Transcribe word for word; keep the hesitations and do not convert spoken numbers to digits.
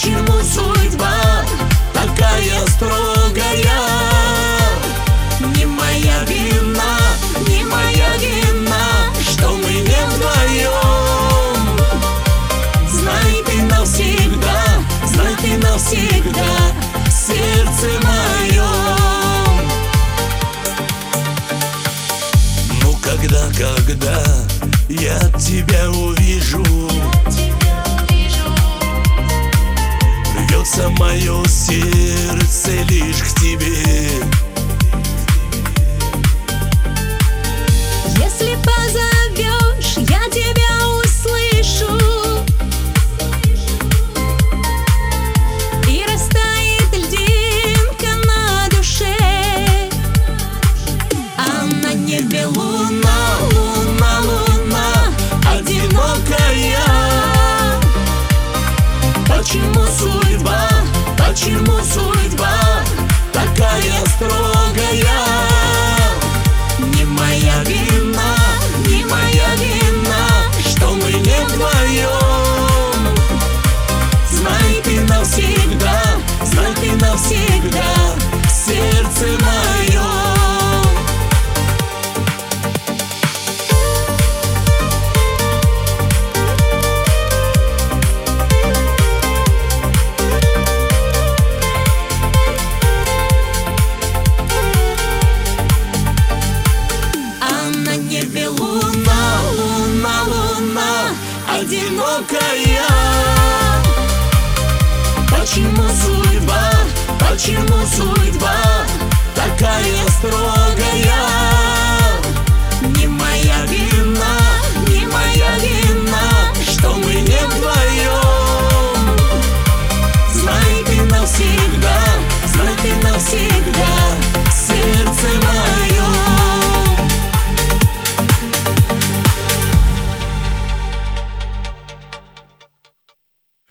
Почему судьба такая строгая? Не моя вина, не моя вина, что мы не вдвоем. Знай ты навсегда, знай ты навсегда в сердце моем. Ну когда, когда я тебя увижу, рвется мое сердце лишь к тебе. Если позовешь, я тебя услышу, и растает льдинка на душе. А на небе луна, луна, луна, одинокая. Почему судьба, почему судьба такая строгая? Не моя вина, не моя вина, что мы не вдвоем. Знай ты навсегда, знай ты навсегда в сердце моем. Луна, луна, луна, одинокая. Почему судьба, почему судьба